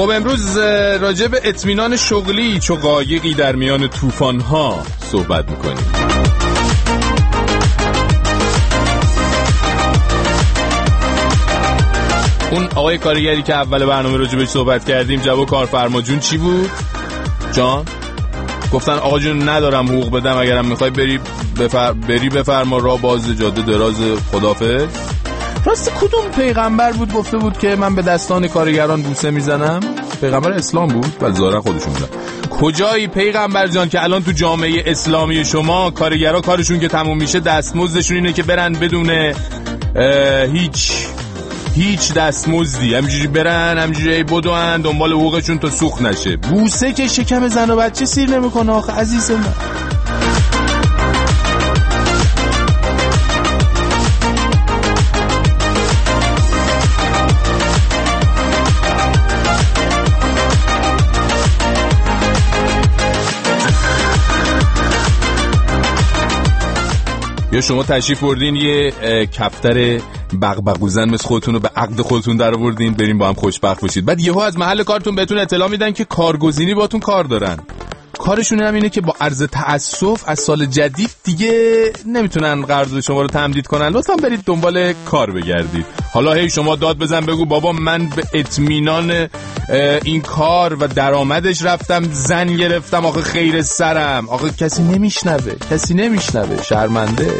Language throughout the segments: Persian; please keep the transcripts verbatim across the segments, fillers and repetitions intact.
خب امروز راجع به اطمینان شغلی چو قایقی در میان طوفان‌ها صحبت می‌کنیم. اون آقای کارگری که اول برنامه راجع بهش صحبت کردیم، جواب کارفرما جون چی بود؟ جان گفتن آقا جون ندارم حقوق بدم، اگرم میخوای بری بفر... بری بفرما، راه باز، جاده دراز، خدافظ. راست کدوم پیغمبر بود گفته بود که من به دستان کارگران بوسه میزنم؟ پیغمبر اسلام بود؟ ولی ظاهرا خودشون بودن. کجایی پیغمبر جان که الان تو جامعه اسلامی شما کارگرها کارشون که تموم میشه دستمزدشون اینه که برن بدون هیچ هیچ دستمزدی همینجوری برن همینجوری بدون دنبال حقوقشون تا سوخت نشه. بوسه که شکم زن و بچه سیر نمیکنه آخه عزیز من. یا شما تشریف بردین یه کفتر بغبغوزن مثل خودتون رو به عقد خودتون در آوردین بریم با هم خوشبخت باشید، بعد یهو از محل کارتون بهتون اطلاع میدن که کارگزینی باتون کار دارن. کارشون هم اینه که با عرض تأسف از سال جدید دیگه نمیتونن قرارداد شما رو تمدید کنن، لطفا برید دنبال کار بگردید. حالا هی شما داد بزن بگو بابا من به اطمینان این کار و درآمدش رفتم زن گرفتم، آخه خیر سرم. آخه کسی نمیشنوه، کسی نمیشنوه، شرمنده.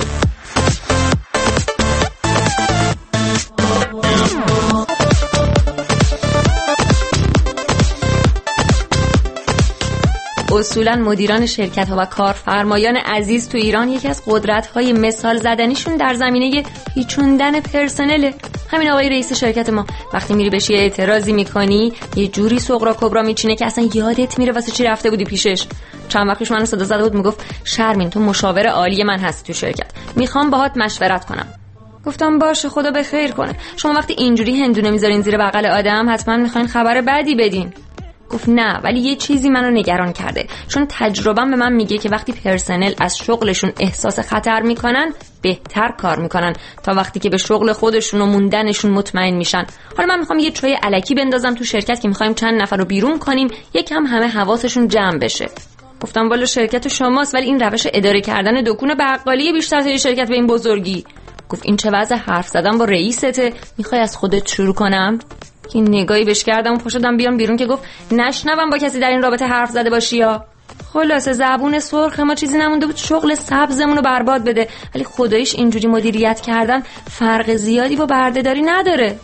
اصولاً مدیران شرکت‌ها و کارفرمایان عزیز تو ایران یکی از قدرت‌های مثال زدنیشون در زمینه پیچوندن پرسنله. همین آقای رئیس شرکت ما وقتی میری بهش یه اعتراضی میکنی یه جوری سغرا کبرا میچینه که اصلا یادت میره واسه چی رفته بودی پیشش. چند وقت پیش منو صدا زده بود میگفت شرمین تو مشاور عالی من هستی تو شرکت، میخوام باهات مشورت کنم. گفتم باشه خدا به خیر کنه. شما وقتی اینجوری هندونه میذارین زیر بغل آدم حتما میخواین خبر بدی بدین. گفت نه ولی یه چیزی منو نگران کرده، چون تجربه‌ام به من میگه که وقتی پرسنل از شغلشون احساس خطر میکنن بهتر کار میکنن تا وقتی که به شغل خودشون و موندنشون مطمئن میشن. حالا من میخوام یه چای الکی بندازم تو شرکت که میخوایم چند نفر رو بیرون کنیم، یکم همه حواسشون جمع بشه. گفتم والا شرکت شماست ولی این روش اداره کردن دکون بقالی بیشتر تا شرکت به این بزرگی. گفت این چه وضع حرف زدن با رئیسته، میخوای از خودت شروع کنم؟ که نگاهی بهش کردم و پاشدم بیام بیرون که گفت نشنوم با کسی در این رابطه حرف زده باشی یا. خلاصه زبون سرخ ما چیزی نمونده بود شغل سبزمون رو برباد بده، ولی خداییش اینجوری مدیریت کردن فرق زیادی با بردهداری نداره.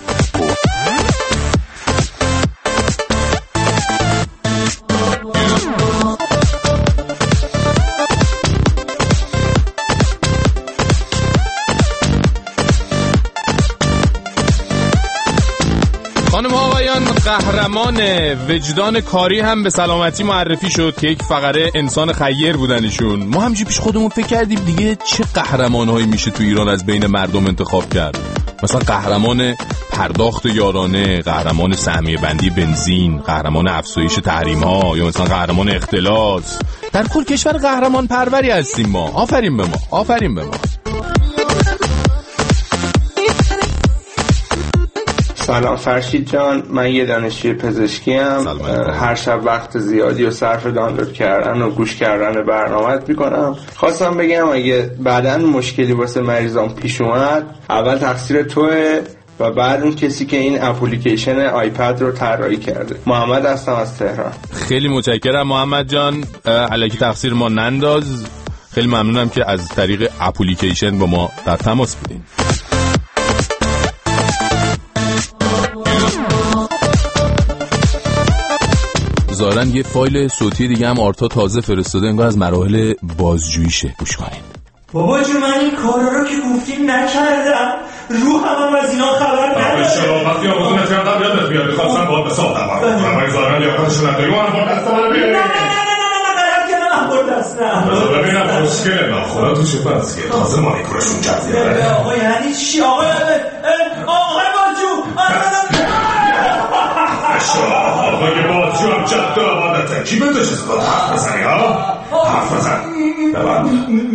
خانم ها آقایان، قهرمان وجدان کاری هم به سلامتی معرفی شد که یک فقره انسان خیر بودنشون. ما همجی پیش خودمون فکر کردیم دیگه چه قهرمان‌هایی میشه تو ایران از بین مردم انتخاب کرد. مثلا قهرمان پرداخت یارانه، قهرمان سهمیه بندی بنزین، قهرمان افزایش تحریم‌ها، یا مثلا قهرمان اختلاس. در کل کشور قهرمان پروری هستیم ما. آفرین به ما، آفرین به ما. سلام فرشید جان، من یه دانشجوی پزشکی ام. هر شب وقت زیادی و صرف دانلود کردن و گوش کردن برنامه‌ات میکنم. خواستم بگم اگه بعداً مشکلی واسه مریضام پیش اومد، اول تقصیر توه و بعد اون کسی که این اپلیکیشن آیپد رو طراحی کرده. محمد هستم از تهران. خیلی متشکرم محمد جان، الکی تقصیر ما ننداز. خیلی ممنونم که از طریق اپلیکیشن با ما در تماس بودین. ظاهراً یه فایل صوتی دیگه هم آرتا تازه فرستاده، انگار از مراحل بازجوییشه. گوش کنین. بابا جو من این کارا رو که گفتیم نکردم، رو هم از اینا خبر نداره. به شرافتی آموزون نکردم یادت بیاد، میخواستم باید به صاحب دمار کنم. ولی ظاهراً لیاقتشو نداری، من هم دست من بیاری. نه نه نه نه نه نه نه نه نه دستم. بذار ببینم مشکل ناخدا تو چه پس که تازه مانیکورشون کردیاره. آقا یعنی چی آقا؟ آقای بازجو آقای بازجو هم جد آمادته. کی به تو چیز باید حرف بزنی ها؟ حرف بزن ببند.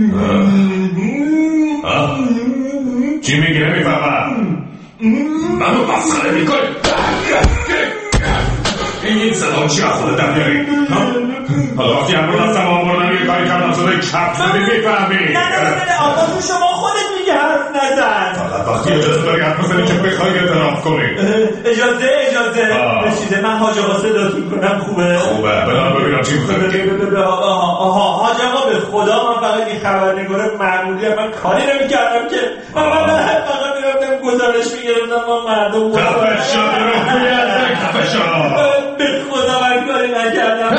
چی میگی نمیفهمم؟ منو مسخره میکنی؟ این صدا چی از خودت در میاری؟ حالا وقتی همون هستم آموردم یه کاری کردم صدای کپ زدی میفهمی؟ نه نه نه آقا تو شما خودت میگه حرف نزن. فقط وقتی اجازه داری حرف بزنی که بخوای اعتراف کنی. اجازه اجازه رسیده من حاج آقا صداتون کنم خوبه؟ خوبه بدم ببینم چی میخواد. آها حاج آقا به خدا من فقط این خبرنگار معمولی من کاری نمی‌کردم که من فقط میرفتم گزارش میگرفتم با مردم. خفه شو رو بیاد خفه شو. به خدا من کاری نکردم.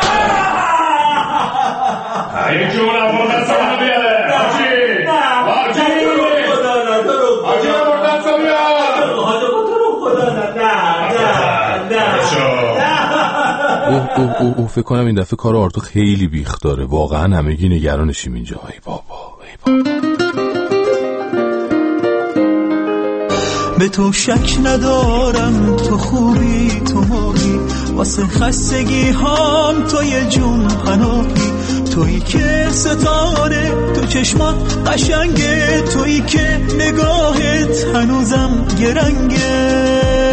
یکی اون آورد دستم رو بیاره حاجی حاجی خدا نه تو رو حاجی آورد دستم بیاره حاجی تو رو خدا نه نه نه اوه اوه اوه اوه فکر کنم این دفعه کار آرتو خیلی بیخ داره. واقعا همگی نگرانشیم اینجا. ای بابا ای بابا. به تو شک ندارم تو خوبی تو ماهی واسه خستگی هم تو یه جون پناهی تویی که ستاره تو چشمات قشنگه تویی که نگاهت هنوزم گرنگه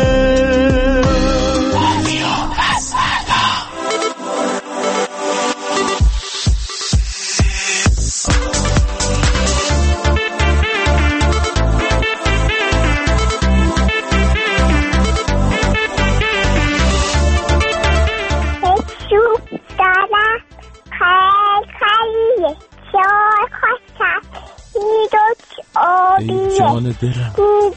ای جان دلم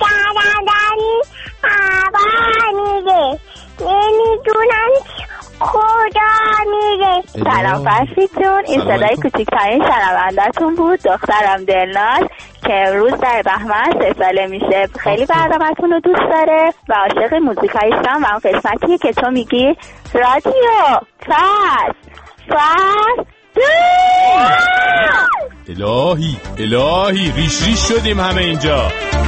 نمیدونم کجا میره. سلام فرشید جون، این صدای کوچیکترین شنونده‌تون بود، دخترم دلناز که امروز در بهمن سه ساله میشه. خیلی برنامه‌تون رو دوست داره و عاشق موزیکایشم و اون قسمتیه که تو میگی رادیو فاز فاز الهی الهی ریش ریش شدیم همه اینجا.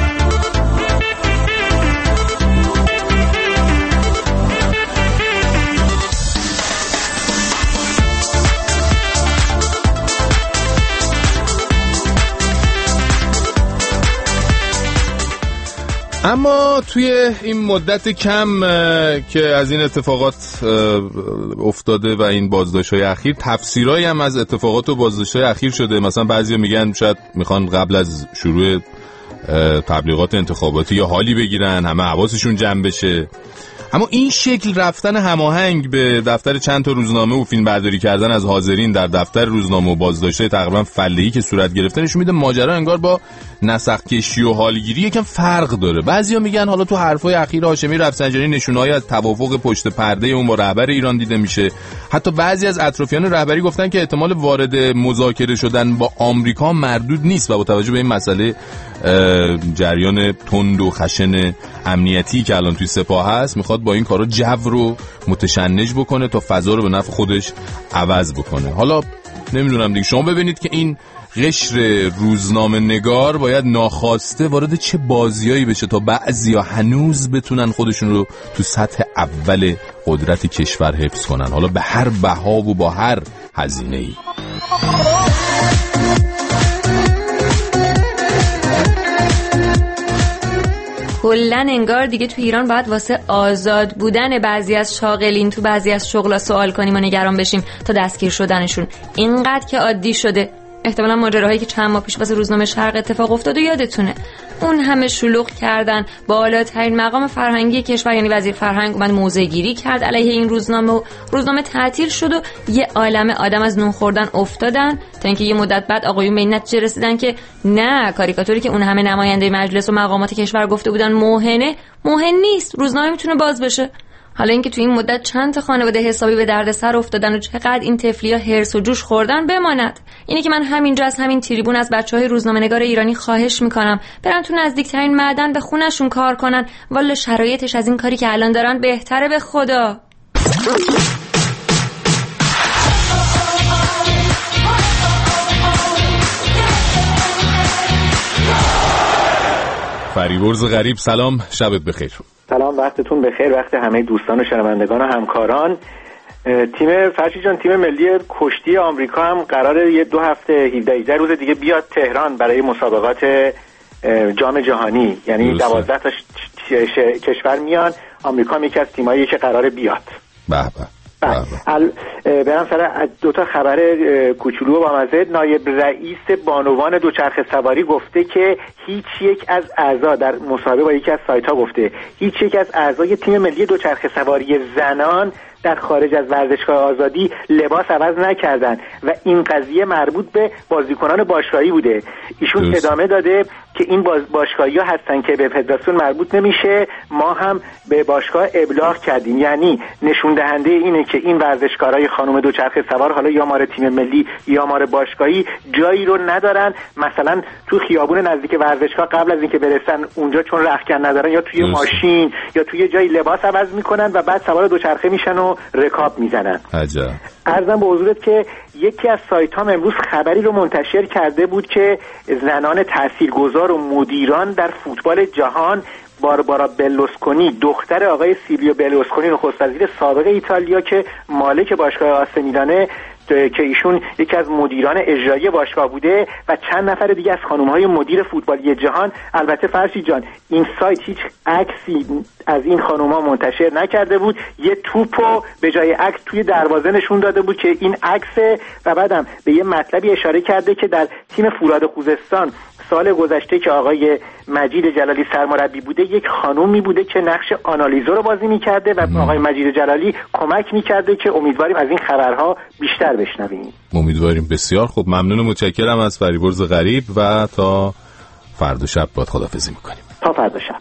اما توی این مدت کم که از این اتفاقات افتاده و این بازداشت‌های اخیر تفسیرایی هم از اتفاقات و بازداشت‌های اخیر شده. مثلا بعضیا میگن شاید میخوان قبل از شروع تبلیغات انتخاباتی یا حالی بگیرن همه حواسشون جمع بشه. اما این شکل رفتن هماهنگ به دفتر چند تا روزنامه و فیلم برداری کردن از حاضرین در دفتر روزنامه و بازداشت‌های تقریبا فله‌ای که صورت گرفته نشون میده ماجرا انگار با نسق کشی و حالگیری یکم فرق داره. بعضیا میگن حالا تو حرفای اخیر هاشمی رفسنجانی نشونه‌ای از توافق پشت پرده اون با رهبر ایران دیده میشه. حتی بعضی از اطرافیان رهبری گفتن که احتمال وارد مذاکره شدن با آمریکا مردود نیست و با توجه به این مسئله جریان تند و خشن امنیتی که الان توی سپاه هست میخواد با این کارا جو رو متشنج بکنه تا فضا رو به نفع خودش عوض بکنه. حالا نمیدونم دیگه شما ببینید که این قشر روزنامه نگار باید ناخواسته وارد چه بازیایی بشه تا بعضیا هنوز بتونن خودشون رو تو سطح اول قدرت کشور حفظ کنن، حالا به هر بها و با هر هزینه‌ای. کلن انگار دیگه تو ایران باید واسه آزاد بودن بعضی از شاغلین تو بعضی از شغلا سوال کنیم و نگران بشیم تا دستگیر شدنشون. اینقدر که عادی شده. احتمالا ماجراهایی که چند ماه پیش واسه روزنامه شرق اتفاق افتاد و یادتونه. اون همه شلوغ کردن، بالاترین مقام فرهنگی کشور یعنی وزیر فرهنگ اومد موضع گیری کرد علیه این روزنامه و روزنامه تعطیل شد و یه عالمه آدم از نون خوردن افتادن تا اینکه یه مدت بعد آقایون به این نتیجه رسیدن که نه، کاریکاتوری که اون همه نماینده مجلس و مقامات کشور گفته بودن موهنه موهن نیست، روزنامه میتونه باز بشه. حالا اینکه تو این مدت چند تا خانواده حسابی به دردسر افتادن و چقدر این طفلیا هرس و جوش خوردن بماند. اینه که من همینجا از همین تریبون از بچهای روزنامه‌نگار ایرانی خواهش میکنم برن تو نزدیکترین معدن به خونشون کار کنن. والا شرایطش از این کاری که الان دارن بهتره به خدا. فریبرز غریب سلام، شبت بخیر. سلام، وقتتون بخیر، وقت همه دوستان و شنوندگان و همکاران. تیم فرشی جان، تیم ملی کشتی آمریکا هم قراره یه دو هفته هفده روز دیگه بیاد تهران برای مسابقات جام جهانی، یعنی دوازده تا کشور میان. آمریکا هم یکی از تیمایی که قراره بیاد. به به. برم سر دو تا خبر کوچولو با مزه. نایب رئیس بانوان دوچرخه سواری گفته که هیچ یک از اعضا در مصاحبه با یکی از سایت ها گفته هیچ یک از اعضای تیم ملی دوچرخه سواری زنان در خارج از ورزشگاه آزادی لباس عوض نکردن و این قضیه مربوط به بازیکنان باشگاهی بوده. ایشون دوست. ادامه داده که این باز باشگاهی ها هستن که به فدراسیون مربوط نمیشه، ما هم به باشگاه ابلاغ کردیم. یعنی نشون دهنده اینه که این ورزشکارای خانم دوچرخه سوار حالا یا مار تیم ملی یا مار باشگاهی جایی رو ندارن، مثلا تو خیابون نزدیک ورزشگاه قبل از اینکه برسن اونجا چون رختکن ندارن یا توی دوست. ماشین یا توی جایی لباس عوض میکنن و بعد سوار دوچرخه میشن و رکاب میزنن. عجب. عرضم به حضورت که یکی از سایت ها امروز خبری رو منتشر کرده بود که زنان تاثیرگذار و مدیران در فوتبال جهان باربارا بلوسکونی، دختر آقای سیلویو بلوسکونی نخست وزیر سابق ایتالیا که مالک باشگاه آسه میلانه که ایشون یکی از مدیران اجرایی باشگاه بوده و چند نفر دیگه از خانم‌های مدیر فوتبالی جهان. البته فرشید جان این سایت هیچ عکسی از این خانم‌ها منتشر نکرده بود، یه توپو به جای عکس توی دروازه نشون داده بود که این عکسه و بعدم به یه مطلبی اشاره کرده که در تیم فولاد خوزستان سال گذشته که آقای مجید جلالی سرمربی بوده یک خانومی بوده که نقش آنالیزور رو بازی می‌کرده و آقای مجید جلالی کمک می‌کرده که امیدواریم از این خبرها بیشتر بشنویم. امیدواریم. بسیار خوب، ممنون و متشکرم از فریبرز غریب و تا فردا شب باهات خداحافظی می‌کنیم. تا فردا شب.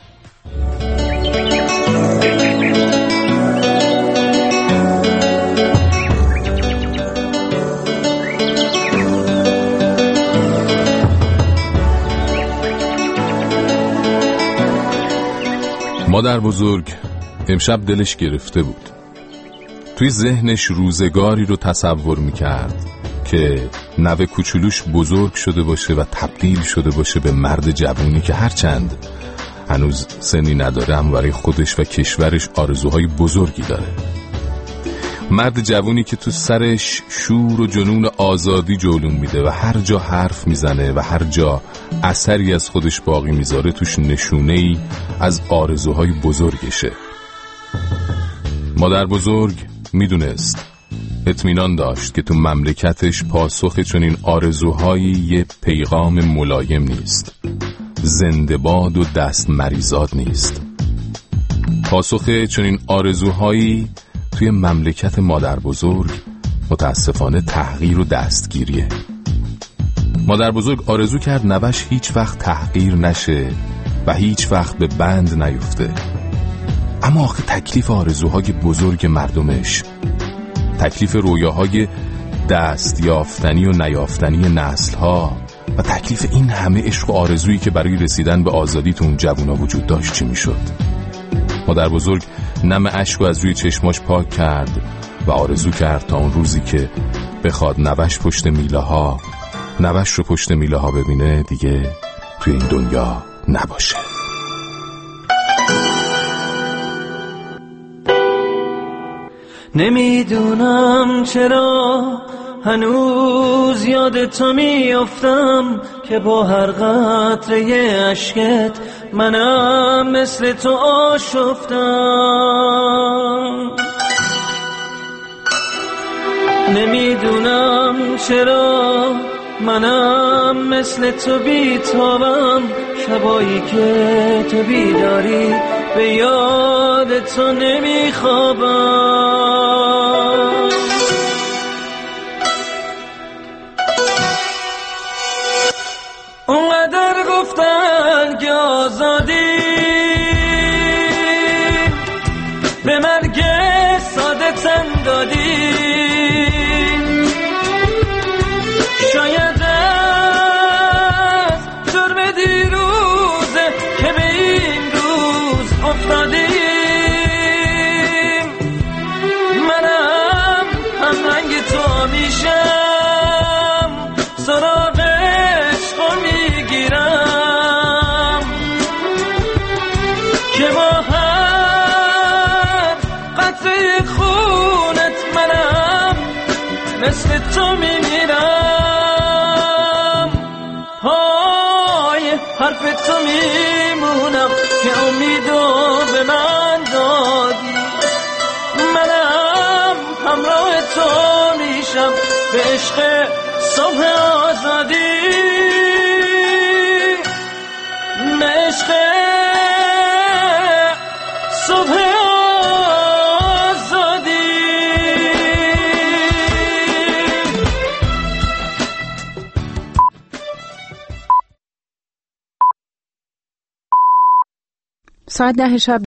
مادر بزرگ امشب دلش گرفته بود. توی ذهنش روزگاری رو تصور میکرد که نوه کوچولوش بزرگ شده باشه و تبدیل شده باشه به مرد جوونی که هرچند هنوز سنی نداره هم برای خودش و کشورش آرزوهای بزرگی داره. مرد جوونی که تو سرش شور و جنون آزادی جولون میده و هر جا حرف میزنه و هر جا اثری از خودش باقی میذاره توش نشونه‌ای از آرزوهای بزرگشه. مادر بزرگ میدونست، اطمینان داشت که تو مملکتش پاسخ چنین آرزوهایی یه پیغام ملایم نیست، زنده باد و دست مریزاد نیست. پاسخ چنین آرزوهایی توی مملکت مادر بزرگ متاسفانه تحقیر و دستگیریه. مادر بزرگ آرزو کرد نوش هیچ وقت تحقیر نشه و هیچ وقت به بند نیفته. اما آخه تکلیف آرزوهای بزرگ مردمش، تکلیف رویاهای دست یافتنی و نیافتنی نسلها و تکلیف این همه عشق و آرزویی که برای رسیدن به آزادی تو اون جوونا وجود داشت چی میشد؟ مادر بزرگ نم اشکو از روی چشماش پاک کرد و آرزو کرد تا اون روزی که بخواد نوش پشت میله ها نوش رو پشت میله ها ببینه دیگه توی این دنیا نباشه. نمیدونم چرا هنوز یاد تو میافتم که با هر قطره اشکت منم مثل تو آشفتم. نمیدونم چرا منم مثل تو بیتابم، شبایی که تو بیداری به یاد تو نمیخوابم. اونقدر گفتن که آزادی به مرگ ساده تن دادی، شاید از جرم دیروزه که به این روز افتادیم. منم هم رنگ تو میشم، سراغ عشق میگیرم که با هر قطره خونت منم مثل تو میمیرم. های حرف تو میمونم که امیدو به من دادی. منم تو میشم به عشق صبح آزادی، به عشق صبح آزادی. ساعت ده شب